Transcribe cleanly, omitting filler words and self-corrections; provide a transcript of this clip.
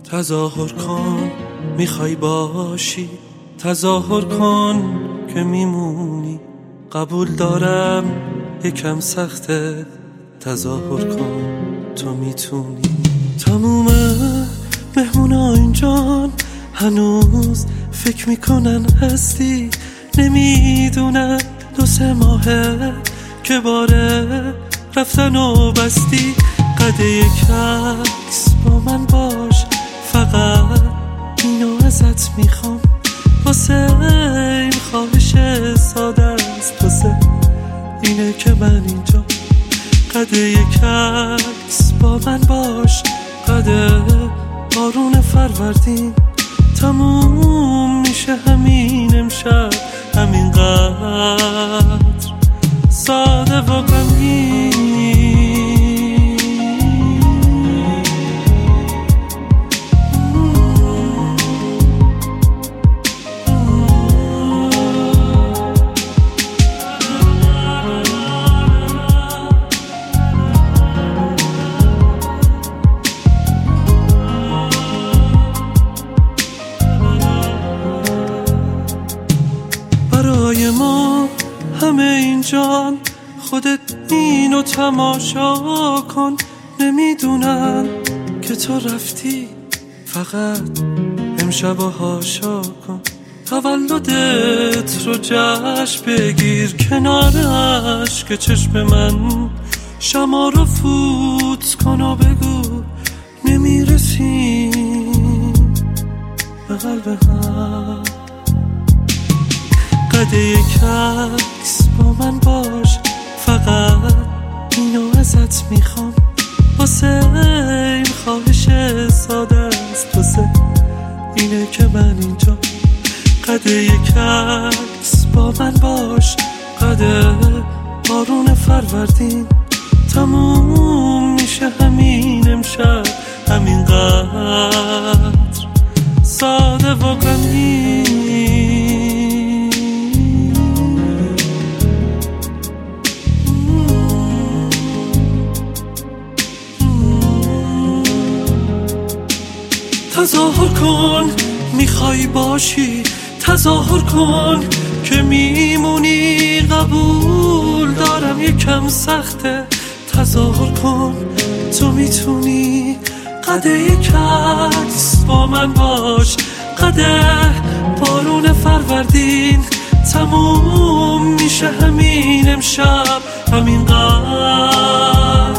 تظاهر کن میخوای باشی، تظاهر کن که میمونی. قبول دارم یکم سخته، تظاهر کن تو میتونی. تموم مهمونا اینجان هنوز فکر میکنن هستی، نمیدونن 2-3 ماهه که باره رفتن و بستی. قده یک عکس با من باش، فقط اینو ازت میخوام، واسه این خواهش ساده است، واسه اینه که من اینجا. قده یک عکس با من باش، قده بارون فروردین تموم میشه همین امشب، همینقدر ساده و غمگین. برای ما همه اینجان خودت اینو تماشا کن، نمیدونن که تو رفتی، فقط امشب و هاشا کن. تولدت رو جشن بگیر کنارش که چشم من، شما رو فوت کن و بگو نمیرسیم به قلب هم. قده یک عکس با من باش، فقط اینو ازت میخوام، واسه این خواهش ساده است، واسه اینه که من اینجا. قده یک عکس با من باش، قده بارون فروردین تموم میشه همین امشب، همینقدر ساده و غمگین. تظاهر کن میخوای باشی، تظاهر کن که میمونی. قبول دارم یکم سخته، تظاهر کن تو میتونی. قده یک عکس با من باش، قده بارون فروردین تموم میشه همین امشب، همینقدر